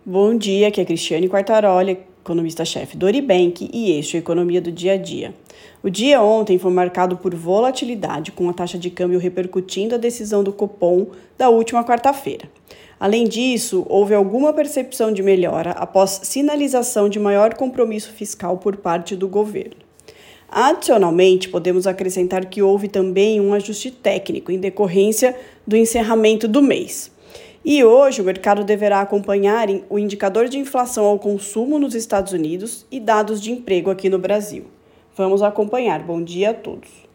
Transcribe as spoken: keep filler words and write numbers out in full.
Bom dia, aqui é Cristiane Quartaroli, economista-chefe do Oribank e este é a Economia do Dia a Dia. O dia ontem foi marcado por volatilidade, com a taxa de câmbio repercutindo a decisão do Copom da última quarta-feira. Além disso, houve alguma percepção de melhora após sinalização de maior compromisso fiscal por parte do governo. Adicionalmente, podemos acrescentar que houve também um ajuste técnico em decorrência do encerramento do mês. E hoje o mercado deverá acompanhar o indicador de inflação ao consumo nos Estados Unidos e dados de emprego aqui no Brasil. Vamos acompanhar. Bom dia a todos.